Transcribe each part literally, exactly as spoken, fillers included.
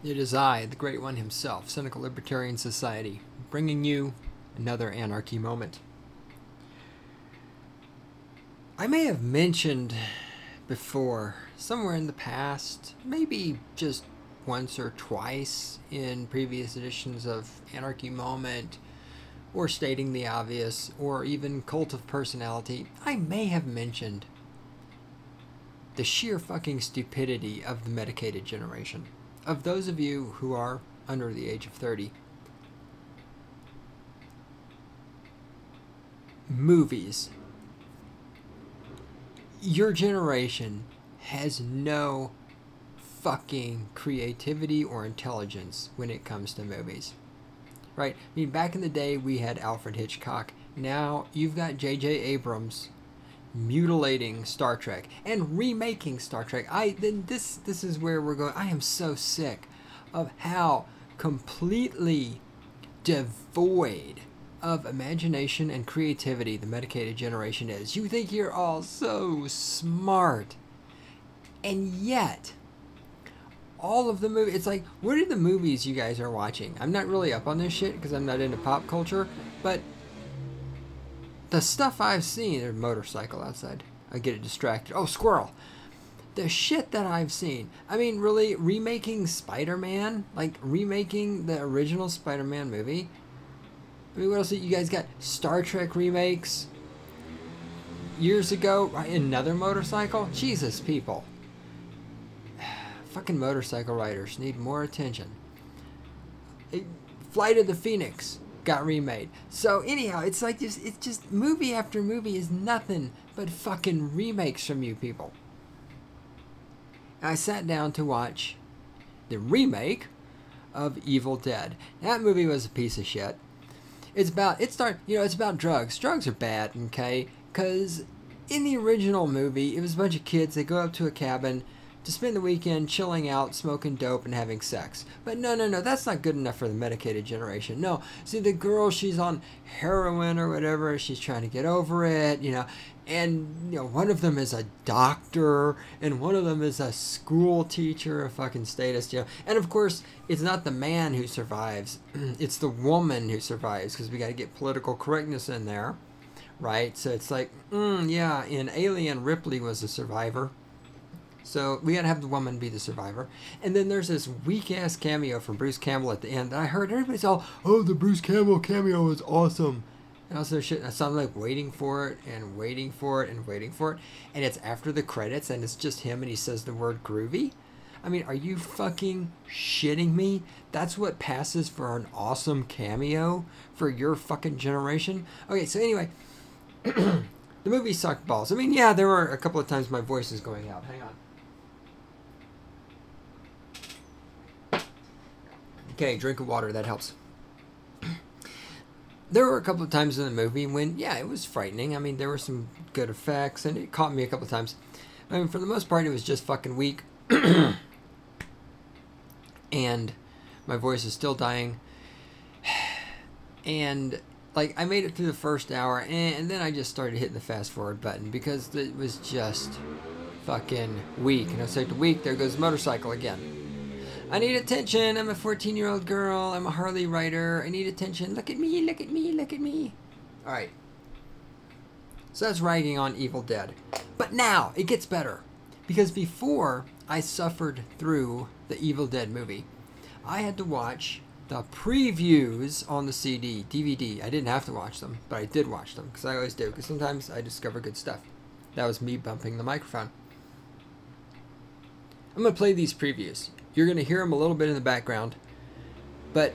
It is I, the Great One himself, Cynical Libertarian Society, bringing you another anarchy moment. I may have mentioned before, somewhere in the past, maybe just once or twice in previous editions of Anarchy Moment, or Stating the Obvious, or even Cult of Personality, I may have mentioned the sheer fucking stupidity of the medicated generation. Of those of you who are under the age of thirty, movies. Your generation has no fucking creativity or intelligence when it comes to movies. Right? I mean, back in the day, we had Alfred Hitchcock. Now, you've got J J Abrams mutilating Star Trek and remaking Star Trek. I then this this is where we're going. I am so sick of how completely devoid of imagination and creativity the medicated generation is. You think you're all so smart, and yet all of the movies, it's like, what are the movies you guys are watching? I'm not really up on this shit because I'm not into pop culture, but the stuff I've seen, there's a motorcycle outside. I get it distracted. Oh, squirrel. The shit that I've seen. I mean, really, remaking Spider-Man, like remaking the original Spider-Man movie. I mean, what else? You guys got Star Trek remakes years ago. Another motorcycle. Jesus, people. Fucking motorcycle riders need more attention. Flight of the Phoenix got remade. So anyhow, it's like just it's just movie after movie is nothing but fucking remakes from you people. I sat down to watch the remake of Evil Dead. That movie was a piece of shit. It's about it start you know it's about drugs. Drugs are bad, okay? Because in the original movie, it was a bunch of kids. They go up to a cabin to spend the weekend chilling out, smoking dope, and having sex. But no, no, no, that's not good enough for the medicated generation. No, see, the girl, she's on heroin or whatever, she's trying to get over it, you know, and, you know, one of them is a doctor, and one of them is a school teacher, a fucking statist, you know, and of course, it's not the man who survives, it's the woman who survives, because we got to get political correctness in there, right? So it's like, mm, yeah, in Alien, Ripley was a survivor. So we gotta have the woman be the survivor. And then there's this weak-ass cameo from Bruce Campbell at the end that I heard everybody's all, oh, the Bruce Campbell cameo is awesome. And also shit, so I'm like waiting for it and waiting for it and waiting for it. And it's after the credits and it's just him and he says the word groovy. I mean, are you fucking shitting me? That's what passes for an awesome cameo for your fucking generation? Okay, so anyway, the movie sucked balls. I mean, yeah, there were a couple of times my voice is going out. Hang on. Okay, drink of water, that helps. There were a couple of times in the movie when, yeah, it was frightening. I mean, there were some good effects, and it caught me a couple of times. I mean, for the most part, it was just fucking weak. And my voice is still dying. And, like, I made it through the first hour, and, and then I just started hitting the fast-forward button because it was just fucking weak. And I was like, weak, there goes the motorcycle again. I need attention. I'm a fourteen-year-old girl. I'm a Harley rider. I need attention. Look at me, look at me, look at me. All right. So that's ragging on Evil Dead. But now, it gets better. Because before I suffered through the Evil Dead movie, I had to watch the previews on the C D, D V D. I didn't have to watch them, but I did watch them. Because I always do. Because sometimes I discover good stuff. That was me bumping the microphone. I'm going to play these previews. You're going to hear them a little bit in the background. But,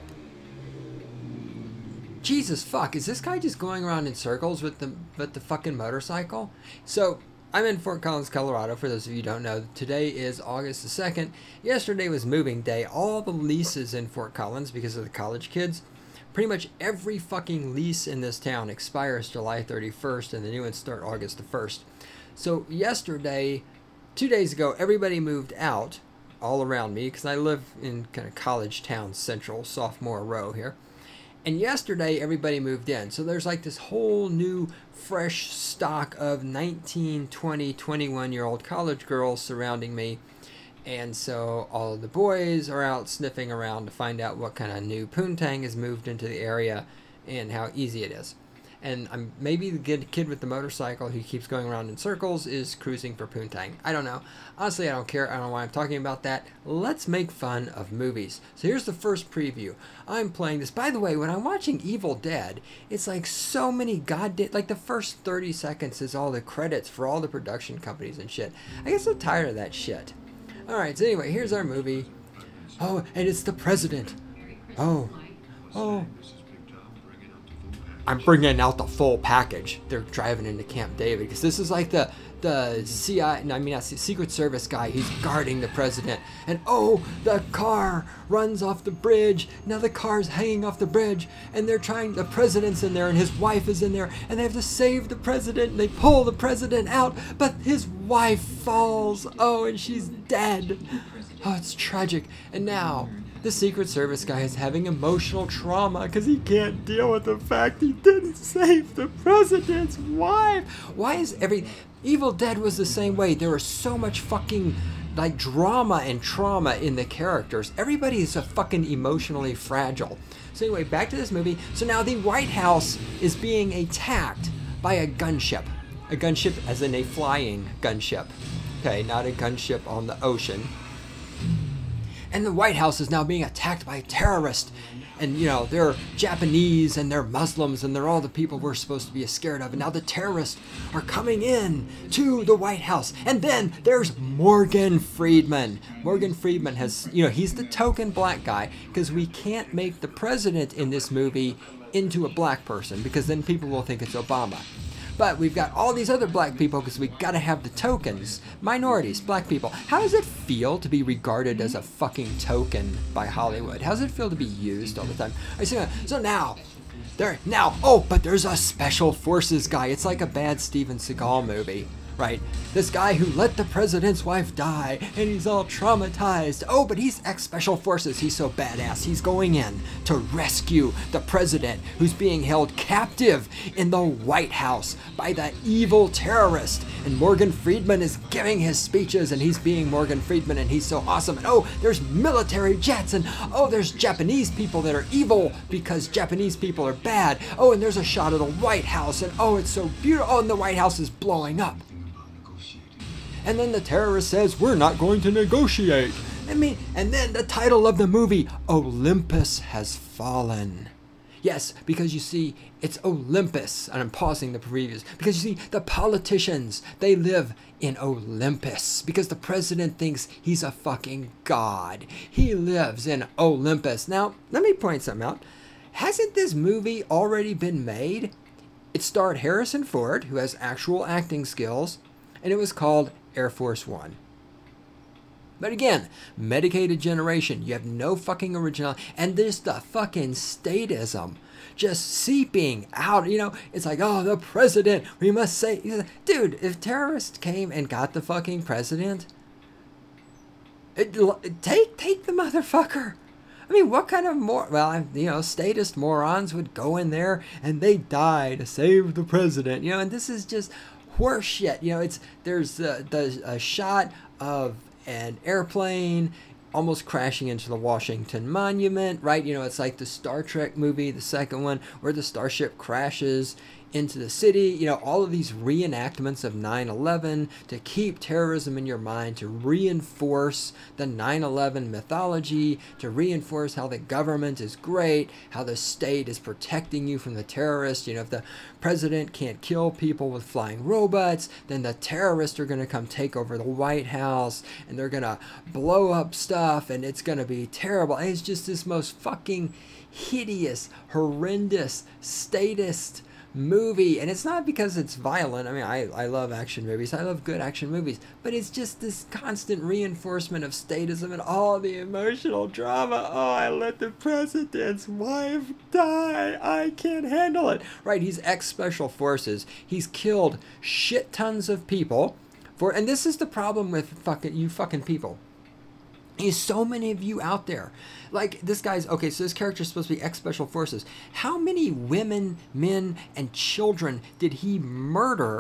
Jesus fuck, is this guy just going around in circles with the with the fucking motorcycle? So, I'm in Fort Collins, Colorado, for those of you who don't know. Today is August the second. Yesterday was moving day. All the leases in Fort Collins, because of the college kids, pretty much every fucking lease in this town expires July thirty-first, and the new ones start August the first. So, yesterday, two days ago, everybody moved out. All around me, because I live in kind of college town central, sophomore row here. And yesterday, everybody moved in. So there's like this whole new, fresh stock of nineteen, twenty, twenty-one-year-old college girls surrounding me. And so all of the boys are out sniffing around to find out what kind of new poontang has moved into the area and how easy it is. And um, maybe the good kid with the motorcycle who keeps going around in circles is cruising for poontang. I don't know. Honestly, I don't care. I don't know why I'm talking about that. Let's make fun of movies. So here's the first preview. I'm playing this. By the way, when I'm watching Evil Dead, it's like so many goddamn... Like the first thirty seconds is all the credits for all the production companies and shit. I get so tired of that shit. Alright, so anyway, here's our movie. Oh, and it's the president. Oh. Oh. I'm bringing out the full package. They're driving into Camp David because this is like the the C I A, no, I mean not Secret Service guy. He's guarding the president, and oh, the car runs off the bridge. Now the car's hanging off the bridge, and they're trying. The president's in there, and his wife is in there, and they have to save the president. And they pull the president out, but his wife falls. Oh, and she's dead. Oh, it's tragic. And now the Secret Service guy is having emotional trauma because he can't deal with the fact he didn't save the president's wife. Why is every... Evil Dead was the same way. There was so much fucking, like, drama and trauma in the characters. Everybody is a fucking emotionally fragile. So anyway, back to this movie. So now the White House is being attacked by a gunship. A gunship as in a flying gunship. Okay, not a gunship on the ocean. And the White House is now being attacked by terrorists. And, you know, they're Japanese and they're Muslims and they're all the people we're supposed to be scared of. And now the terrorists are coming in to the White House. And then there's Morgan Freeman. Morgan Freeman has, you know, he's the token black guy because we can't make the president in this movie into a black person because then people will think it's Obama. But we've got all these other black people because we gotta have the tokens. Minorities, black people. How does it feel to be regarded as a fucking token by Hollywood? How does it feel to be used all the time? I see. So now, there, now, oh, but there's a special forces guy. It's like a bad Steven Seagal movie. Right, this guy who let the president's wife die, and he's all traumatized. Oh, but he's ex-special forces. He's so badass. He's going in to rescue the president who's being held captive in the White House by the evil terrorist. And Morgan Freeman is giving his speeches, and he's being Morgan Freeman, and he's so awesome. And oh, there's military jets, and oh, there's Japanese people that are evil because Japanese people are bad. Oh, and there's a shot of the White House, and oh, it's so beautiful. Oh, and the White House is blowing up. And then the terrorist says, we're not going to negotiate. I mean, and then the title of the movie, Olympus Has Fallen. Yes, because you see, it's Olympus. And I'm pausing the previews. Because you see, the politicians, they live in Olympus. Because the president thinks he's a fucking god. He lives in Olympus. Now, let me point something out. Hasn't this movie already been made? It starred Harrison Ford, who has actual acting skills. And it was called Air Force One. But again, medicated generation. You have no fucking originality. And there's the fucking statism just seeping out. You know, it's like, oh, the president, we must say. Dude, if terrorists came and got the fucking president, it, take, take the motherfucker. I mean, what kind of more, well, you know, statist morons would go in there and they die to save the president, you know, and this is just horse shit. You know, it's, there's uh, the, a shot of an airplane almost crashing into the Washington Monument, right? You know, it's like the Star Trek movie, the second one, where the starship crashes into the city. You know, all of these reenactments of nine eleven to keep terrorism in your mind, to reinforce the nine eleven mythology, to reinforce how the government is great, how the state is protecting you from the terrorists. You know, if the president can't kill people with flying robots, then the terrorists are going to come take over the White House, and they're going to blow up stuff, and it's going to be terrible. And it's just this most fucking hideous, horrendous, statist movie. And it's not because it's violent. I mean, I, I love action movies. I love good action movies. But it's just this constant reinforcement of statism and all the emotional drama. Oh, I let the president's wife die. I can't handle it. Right, he's ex-special forces. He's killed shit tons of people. For, and this is the problem with fucking you fucking people. There's so many of you out there. Like, this guy's, okay, so this character's supposed to be ex-special forces. How many women, men, and children did he murder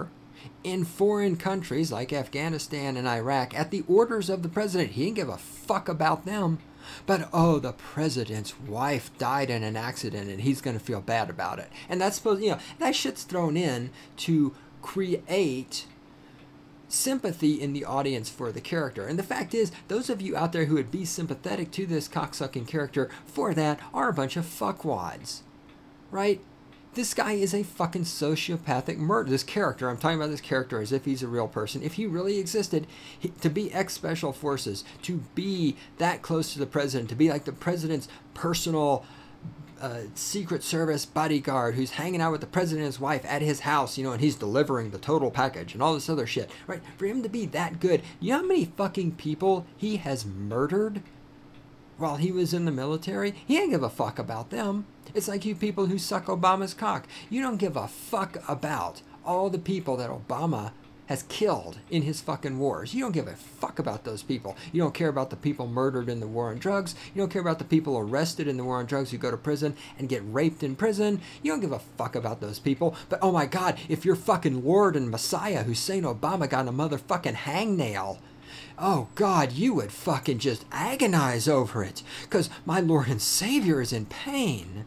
in foreign countries like Afghanistan and Iraq at the orders of the president. He didn't give a fuck about them. But, oh, the president's wife died in an accident and he's going to feel bad about it. And that's supposed, you know, that shit's thrown in to create sympathy in the audience for the character. And the fact is, those of you out there who would be sympathetic to this cocksucking character for that are a bunch of fuckwads. Right? This guy is a fucking sociopathic murderer. This character, I'm talking about this character as if he's a real person. If he really existed, he, to be ex-special forces, to be that close to the president, to be like the president's personal uh, Secret Service bodyguard who's hanging out with the president and his wife at his house, you know, and he's delivering the total package and all this other shit, right? For him to be that good, you know how many fucking people he has murdered while he was in the military? He didn't give a fuck about them. It's like you people who suck Obama's cock. You don't give a fuck about all the people that Obama has killed in his fucking wars. You don't give a fuck about those people. You don't care about the people murdered in the war on drugs. You don't care about the people arrested in the war on drugs who go to prison and get raped in prison. You don't give a fuck about those people. But oh my God, if your fucking Lord and Messiah Hussein Obama got a motherfucking hangnail, oh God, you would fucking just agonize over it. Because my Lord and Savior is in pain.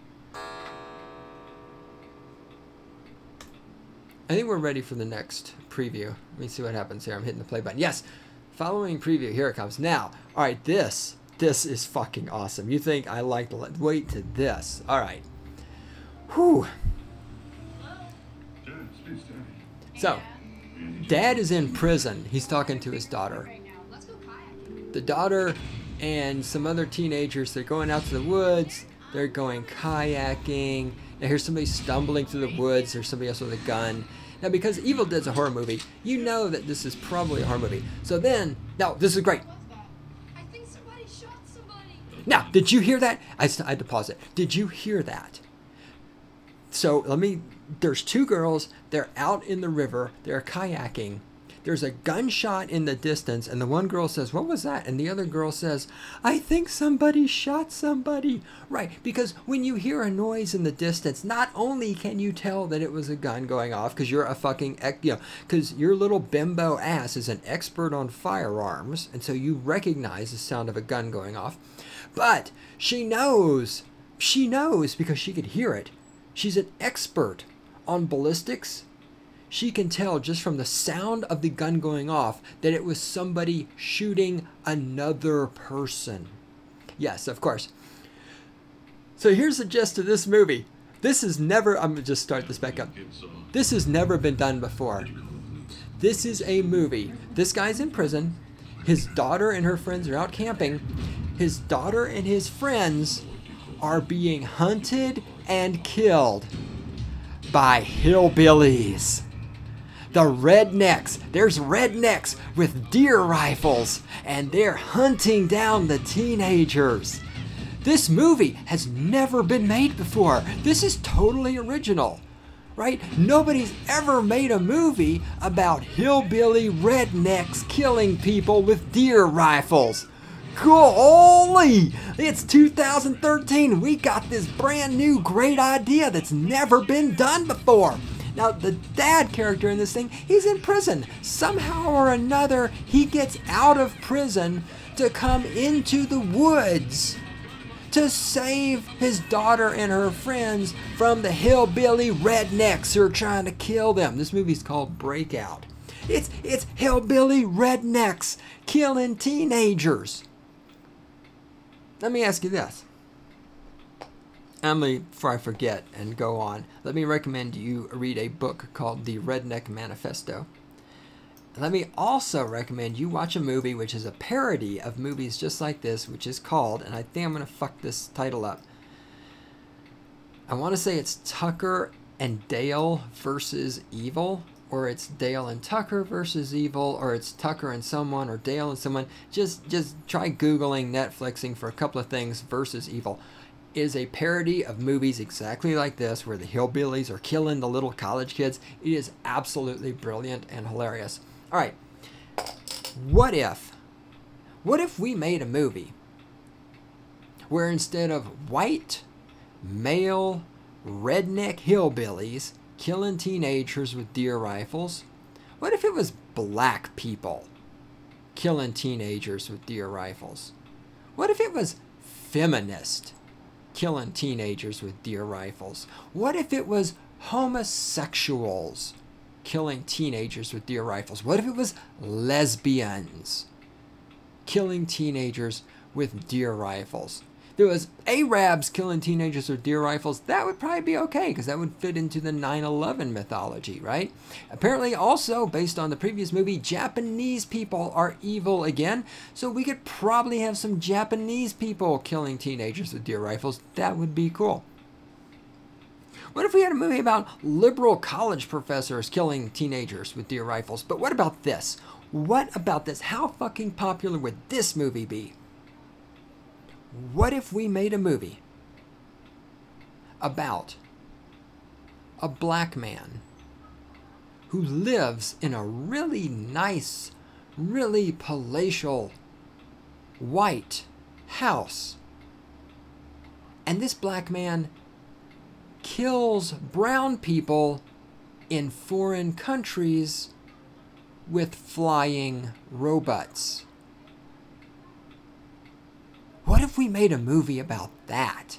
I think we're ready for the next preview. Let me see what happens here. I'm hitting the play button. Yes, following preview. Here it comes. Now, all right, this, this is fucking awesome. You think I like to wait to this. All right. Whew. So, Dad is in prison. He's talking to his daughter. The daughter and some other teenagers, they're going out to the woods. They're going kayaking. Now here's somebody stumbling through the woods. There's somebody else with a gun. Now, because Evil Dead's a horror movie, you know that this is probably a horror movie. So then, now, this is great. I think somebody shot somebody. Now, did you hear that? I, I had to pause it. Did you hear that? So, let me, there's two girls. They're out in the river. They're kayaking. There's a gunshot in the distance, and the one girl says, what was that? And the other girl says, I think somebody shot somebody. Right, because when you hear a noise in the distance, not only can you tell that it was a gun going off, because you're a fucking, you know, because your little bimbo ass is an expert on firearms, and so you recognize the sound of a gun going off, but she knows, she knows because she could hear it. She's an expert on ballistics. She can tell just from the sound of the gun going off that it was somebody shooting another person. Yes, of course. So here's the gist of this movie. This has never, I'm going to just start this back up. This has never been done before. This is a movie. This guy's in prison. His daughter and her friends are out camping. His daughter and his friends are being hunted and killed by hillbillies. The rednecks. There's rednecks with deer rifles, and they're hunting down the teenagers. This movie has never been made before. This is totally original, right? Nobody's ever made a movie about hillbilly rednecks killing people with deer rifles. Golly! It's two thousand thirteen. We got this brand new great idea that's never been done before. Now, the dad character in this thing, he's in prison. Somehow or another, he gets out of prison to come into the woods to save his daughter and her friends from the hillbilly rednecks who are trying to kill them. This movie's called Breakout. It's, it's hillbilly rednecks killing teenagers. Let me ask you this. Emily, before I forget and go on, let me recommend you read a book called The Redneck Manifesto. Let me also recommend you watch a movie which is a parody of movies just like this, which is called, and I think I'm going to fuck this title up. I want to say it's Tucker and Dale versus Evil, or it's Dale and Tucker versus Evil, or it's Tucker and someone, or Dale and someone. Just, just try Googling, Netflixing for a couple of things versus Evil. Is a parody of movies exactly like this where the hillbillies are killing the little college kids. It is absolutely brilliant and hilarious. All right. What if, what if we made a movie where instead of white, male, redneck hillbillies killing teenagers with deer rifles, What if it was black people killing teenagers with deer rifles? What if it was feminist killing teenagers with deer rifles? What if it was homosexuals killing teenagers with deer rifles? What if it was lesbians killing teenagers with deer rifles? If it was Arabs killing teenagers with deer rifles, that would probably be okay, because that would fit into the nine eleven mythology, right? Apparently also, based on the previous movie, Japanese people are evil again, so we could probably have some Japanese people killing teenagers with deer rifles. That would be cool. What if we had a movie about liberal college professors killing teenagers with deer rifles? But what about this? What about this? How fucking popular would this movie be? What if we made a movie about a black man who lives in a really nice, really palatial, white house, and this black man kills brown people in foreign countries with flying robots? What if we made a movie about that?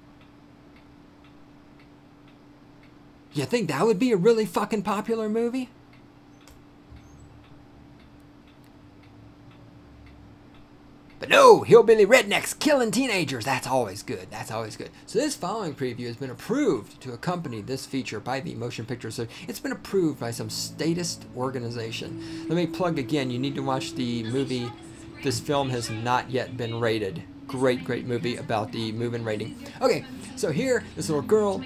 You think that would be a really fucking popular movie? But no, hillbilly rednecks killing teenagers. That's always good. That's always good. So this following preview has been approved to accompany this feature by the Motion Picture Association. It's been approved by some statist organization. Let me plug again. You need to watch the movie. This film has not yet been rated. Great, great movie about the move-in rating. Okay, so here, this little girl.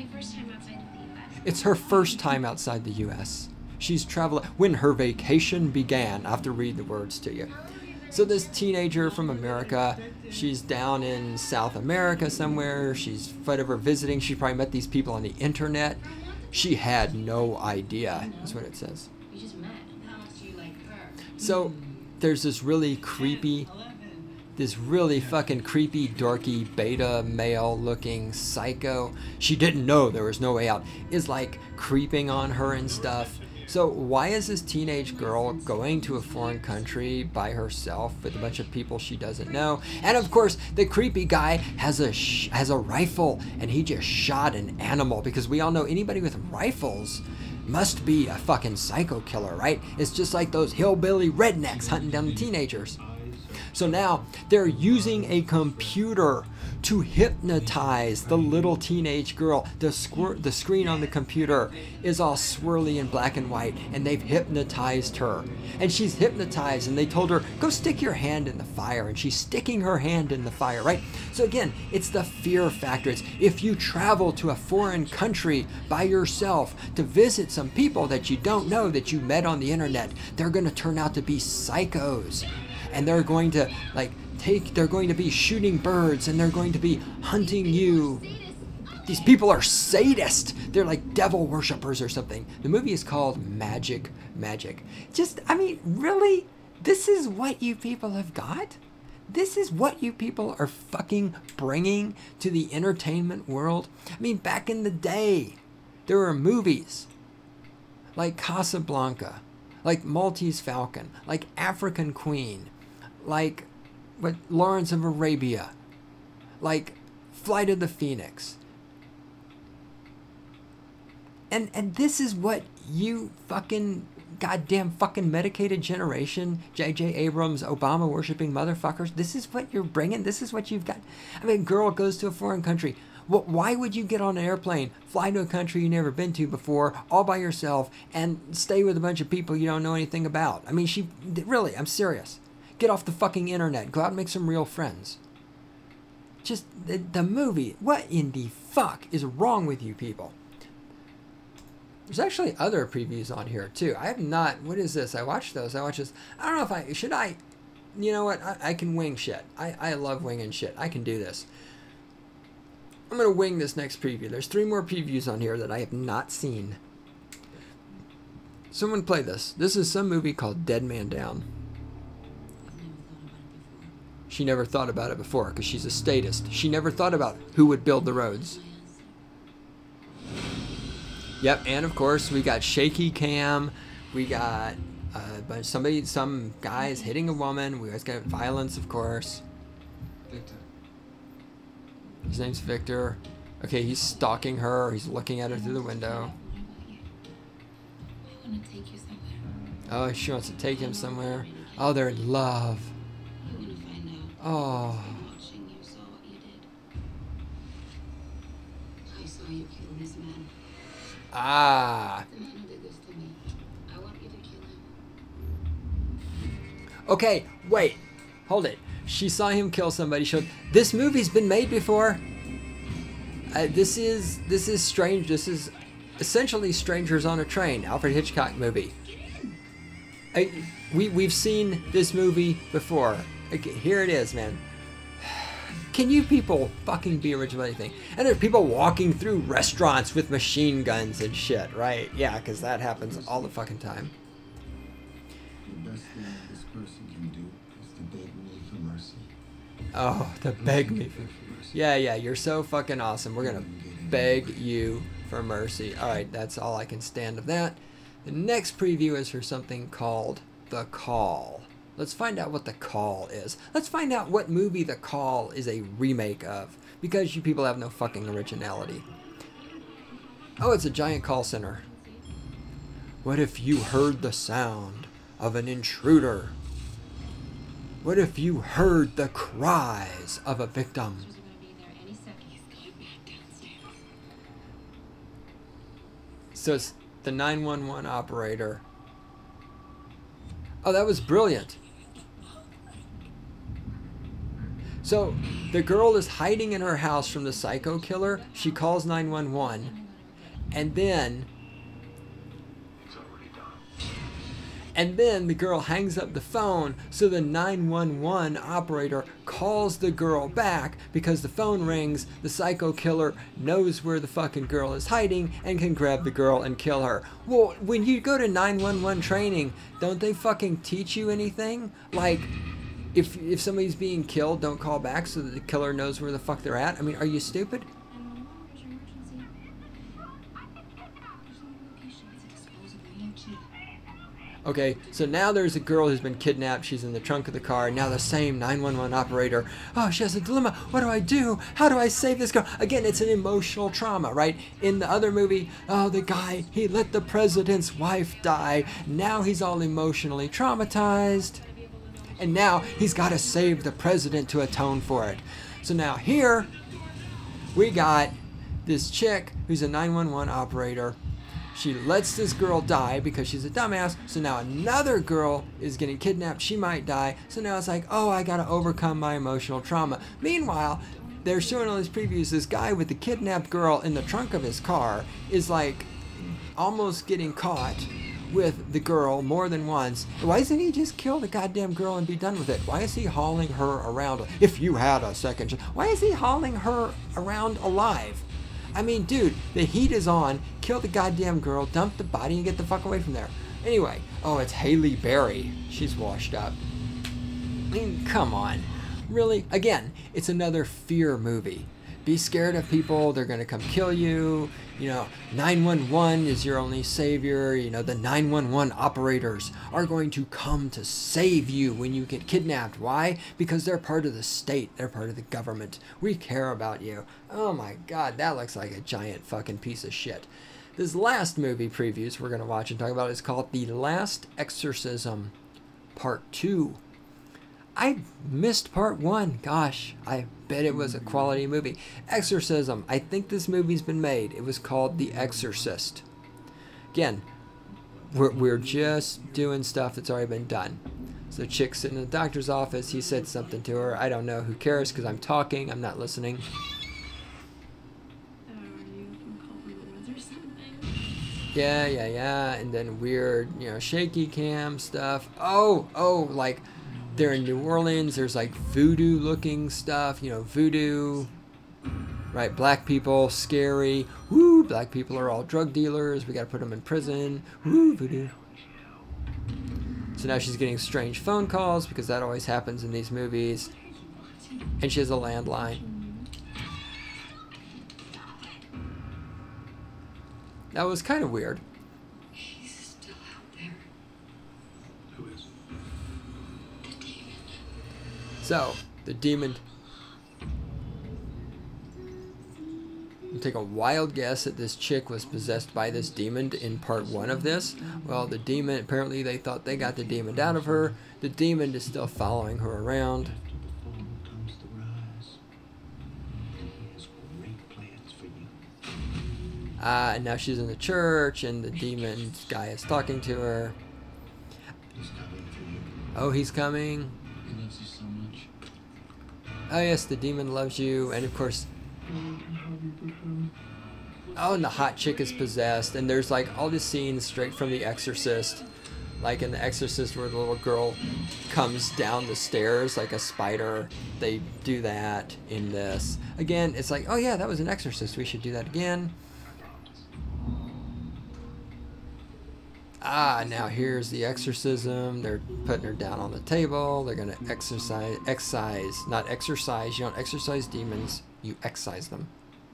It's her first time outside the U S. She's traveling when her vacation began. I have to read the words to you. So this teenager from America, she's down in South America somewhere. She's whatever visiting. She probably met these people on the internet. She had no idea. That's what it says. We just met. How much do you like her? So there's this really creepy, this really fucking creepy, dorky, beta male looking psycho. She didn't know there was no way out. Is like creeping on her and stuff. So why is this teenage girl going to a foreign country by herself with a bunch of people she doesn't know? And of course, the creepy guy has a sh- has a rifle, and he just shot an animal, because we all know anybody with rifles must be a fucking psycho killer, right? It's just like those hillbilly rednecks hunting down the teenagers. So now they're using a computer to hypnotize the little teenage girl. The, squir- the screen on the computer is all swirly and black and white, and they've hypnotized her. And she's hypnotized, and they told her, go stick your hand in the fire, and she's sticking her hand in the fire, right? So again, it's the fear factor. It's if you travel to a foreign country by yourself to visit some people that you don't know that you met on the internet, they're going to turn out to be psychos. And they're going to like take, they're going to be shooting birds, and they're going to be hunting you. These people are sadists. They're like devil worshippers or something. The movie is called Magic Magic. Just, I mean, really? This is what you people have got? This is what you people are fucking bringing to the entertainment world? I mean, back in the day, there were movies like Casablanca, like Maltese Falcon, like African Queen, like what Lawrence of Arabia, like Flight of the Phoenix. And and this is what you fucking goddamn fucking medicated generation, J J Abrams, Obama worshipping motherfuckers, this is what you're bringing? This is what you've got? I mean, girl goes to a foreign country. Well, why would you get on an airplane, fly to a country you've never been to before, all by yourself, and stay with a bunch of people you don't know anything about? I mean, she, really, I'm serious. Get off the fucking internet. Go out and make some real friends. Just, the, the movie, what in the fuck is wrong with you people? There's actually other previews on here, too. I have not, what is this? I watched those. I watched this. I don't know if I, should I, you know what? I, I can wing shit. I, I love winging shit. I can do this. I'm going to wing this next preview. There's three more previews on here that I have not seen. Someone play this. This is some movie called Dead Man Down. She never thought about it before because she's a statist. She never thought about who would build the roads. Yep, and of course we got shaky cam we got a bunch, somebody, some guys hitting a woman. We always got violence, of course. Victor. His name's Victor. Okay, he's stalking her. He's looking at her through the window. I want to take you somewhere. Oh, she wants to take him somewhere. Oh, they're in love. I want to find out. Oh. I'm watching you, saw what you did. I saw you kill this man. Ah. The man who did this to me. I want you to kill him. Okay, wait. Hold it. She saw him kill somebody. She, this movie's been made before. Uh, this is this is strange. This is essentially Strangers on a Train, Alfred Hitchcock movie. I, we we've seen this movie before. Okay, here it is, man. Can you people fucking be original anything? And there are people walking through restaurants with machine guns and shit, right? Yeah, because that happens all the fucking time. The best thing this person can do is to beg me for mercy. Oh, to beg me for... Yeah, yeah, you're so fucking awesome. We're gonna beg you for mercy. Alright, that's all I can stand of that. The next preview is for something called The Call. Let's find out what The Call is. Let's find out what movie The Call is a remake of. Because you people have no fucking originality. Oh, it's a giant call center. What if you heard the sound of an intruder? What if you heard the cries of a victim? She's going to be there any second. He's going back downstairs. So it's the nine one one operator. Oh, that was brilliant. So the girl is hiding in her house from the psycho killer. She calls nine one one. And then... And then the girl hangs up the phone, so the nine one one operator calls the girl back because the phone rings, the psycho killer knows where the fucking girl is hiding and can grab the girl and kill her. Well, when you go to nine one one training, don't they fucking teach you anything? Like, if if somebody's being killed, don't call back so that the killer knows where the fuck they're at? I mean, are you stupid? Where's your emergency? There's no location. It's a disposable Yankee. Okay, so now there's a girl who's been kidnapped. She's in the trunk of the car. Now the same nine one one operator. Oh, she has a dilemma. What do I do? How do I save this girl? Again, it's an emotional trauma, right? In the other movie, oh, the guy, he let the president's wife die. Now he's all emotionally traumatized. And now he's got to save the president to atone for it. So now here, we got this chick who's a nine one one operator. She lets this girl die because she's a dumbass. So now another girl is getting kidnapped. She might die. So now it's like, oh, I got to overcome my emotional trauma. Meanwhile, they're showing all these previews. This guy with the kidnapped girl in the trunk of his car is like almost getting caught with the girl more than once. Why doesn't he just kill the goddamn girl and be done with it? Why is he hauling her around? If you had a second chance, why is he hauling her around alive? I mean, dude, the heat is on. Kill the goddamn girl, dump the body, and get the fuck away from there. Anyway, oh, it's Halle Berry. She's washed up. I mean, come on. Really? Again, it's another fear movie. Be scared of people. They're going to come kill you. You know, nine one one is your only savior. You know, the nine one one operators are going to come to save you when you get kidnapped. Why? Because they're part of the state. They're part of the government. We care about you. Oh my God, that looks like a giant fucking piece of shit. This last movie previews we're going to watch and talk about is called The Last Exorcism Part two. I missed part one. Gosh, I bet it was a quality movie. Exorcism. I think this movie's been made. It was called The Exorcist. Again, we're, we're just doing stuff that's already been done. So the chick sitting in the doctor's office, he said something to her. I don't know. Who cares? Because I'm talking. I'm not listening. Are you from Colton Woods or something? Yeah, yeah, yeah. And then weird, you know, shaky cam stuff. Oh, oh, like... They're in New Orleans. There's like voodoo looking stuff, you know, voodoo, right? Black people, scary. Woo, black people are all drug dealers. We got to put them in prison. Woo, voodoo. So now she's getting strange phone calls because that always happens in these movies. And she has a landline. That was kind of weird. He's still out there. So, the demon... You take a wild guess that this chick was possessed by this demon in part one of this. Well, the demon, apparently they thought they got the demon out of her. The demon is still following her around. After the fall comes the rise. And he has great plans for you. Ah, and now she's in the church, and the demon guy is talking to her. He's coming for you. Oh, he's coming. He loves you so much. Oh, yes, the demon loves you. And, of course... Oh, and the hot chick is possessed. And there's, like, all these scenes straight from The Exorcist. Like in The Exorcist where the little girl comes down the stairs like a spider. They do that in this. Again, it's like, oh, yeah, that was an Exorcist. We should do that again. Ah, now here's the exorcism. They're putting her down on the table. They're going to exercise, excise, not exercise. You don't exercise demons. You excise them.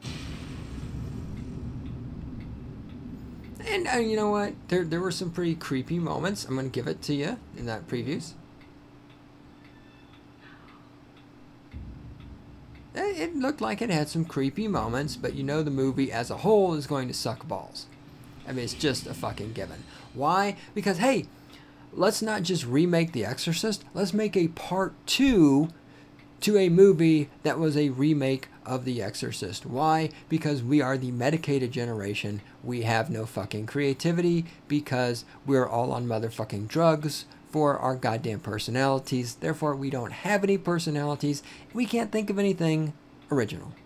And uh, you know what? There there were some pretty creepy moments. I'm going to give it to you in that previews. It, it looked like it had some creepy moments, but you know the movie as a whole is going to suck balls. I mean, it's just a fucking given. Why? Because, hey, let's not just remake The Exorcist. Let's make a part two to a movie that was a remake of The Exorcist. Why? Because we are the medicated generation. We have no fucking creativity because we're all on motherfucking drugs for our goddamn personalities. Therefore, we don't have any personalities. We can't think of anything original.